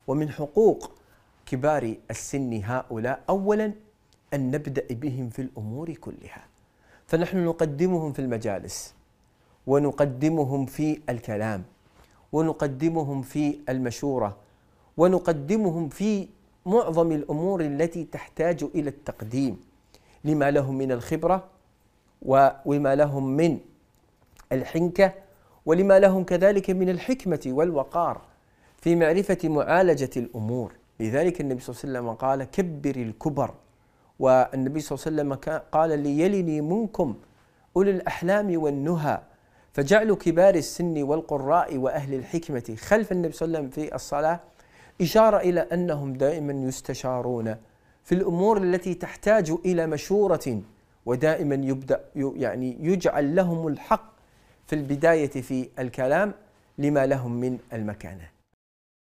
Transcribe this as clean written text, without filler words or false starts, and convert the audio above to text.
ومن حقوق كبار السن هؤلاء أولا أن نبدأ بهم في الأمور كلها، فنحن نقدمهم في المجالس، ونقدمهم في الكلام، ونقدمهم في المشورة، ونقدمهم في معظم الأمور التي تحتاج إلى التقديم، لما لهم من الخبرة وما لهم من الحنكة، ولما لهم كذلك من الحكمة والوقار في معرفة معالجة الأمور. لذلك النبي صلى الله عليه وسلم قال: كبر الكبر. والنبي صلى الله عليه وسلم قال: ليلني منكم أولي الأحلام والنهى. فجعل كبار السن والقراء وأهل الحكمة خلف النبي صلى الله عليه وسلم في الصلاة إشارة إلى أنهم دائما يستشارون في الأمور التي تحتاج إلى مشورة، ودائما يجعل لهم الحق في البداية في الكلام لما لهم من المكانة.